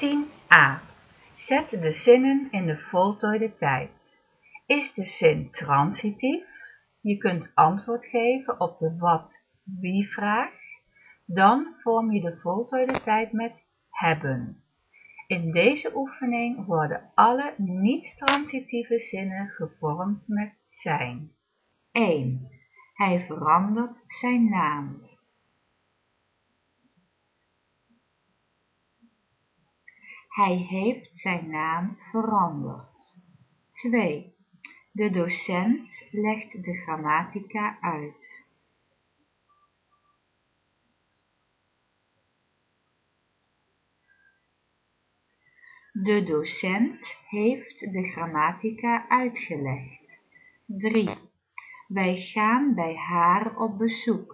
10a. Zet de zinnen in de voltooide tijd. Is de zin transitief? Je kunt antwoord geven op de wat-wie-vraag. Dan vorm je de voltooide tijd met hebben. In deze oefening worden alle niet-transitieve zinnen gevormd met zijn. 1. Hij verandert zijn naam. Hij heeft zijn naam veranderd. 2. De docent legt de grammatica uit. De docent heeft de grammatica uitgelegd. 3. Wij gaan bij haar op bezoek.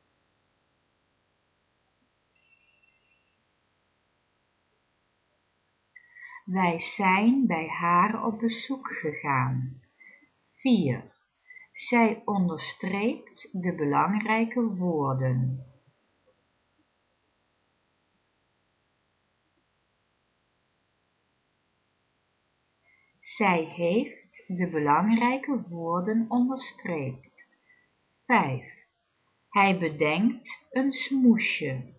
Wij zijn bij haar op bezoek gegaan. 4. Zij onderstreept de belangrijke woorden. Zij heeft de belangrijke woorden onderstreept. 5. Hij bedenkt een smoesje.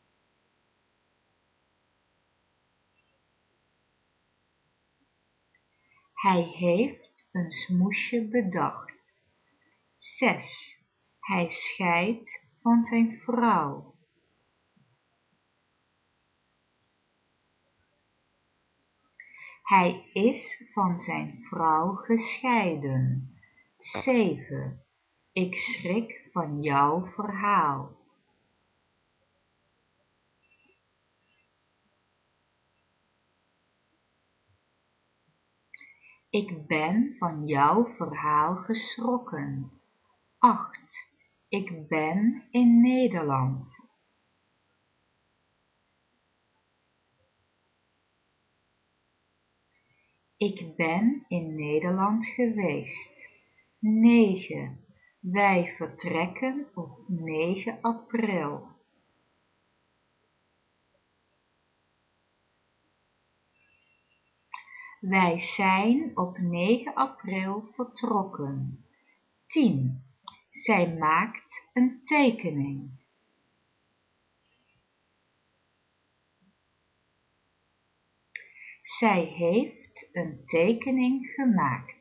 Hij heeft een smoesje bedacht. 6. Hij scheidt van zijn vrouw. Hij is van zijn vrouw gescheiden. 7. Ik schrik van jouw verhaal. Ik ben van jouw verhaal geschrokken. 8. Ik ben in Nederland. Ik ben in Nederland geweest. 9. Wij vertrekken op 9 april. Wij zijn op 9 april vertrokken. 10. Zij maakt een tekening. Zij heeft een tekening gemaakt.